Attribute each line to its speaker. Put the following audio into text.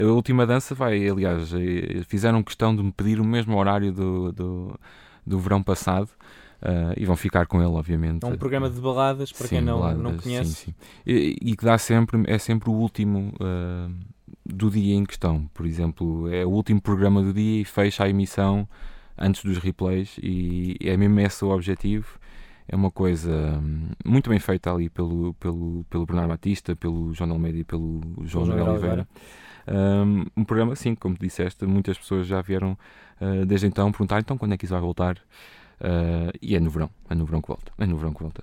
Speaker 1: A Última Dança vai, aliás, fizeram questão de me pedir o mesmo horário do verão passado. E vão ficar com ele, obviamente.
Speaker 2: É um programa de baladas, para
Speaker 1: sim,
Speaker 2: quem não
Speaker 1: baladas,
Speaker 2: conhece.
Speaker 1: Sim. E que é sempre o último do dia em questão. Por exemplo, é o último programa do dia e fecha a emissão antes dos replays, e é mesmo esse o objetivo. É uma coisa muito bem feita ali pelo Bernardo Batista, pelo João Almeida e pelo João Nogueira Oliveira. Um programa, assim, como disseste, muitas pessoas já vieram desde então perguntar então quando é que isso vai voltar. E é no verão que volta.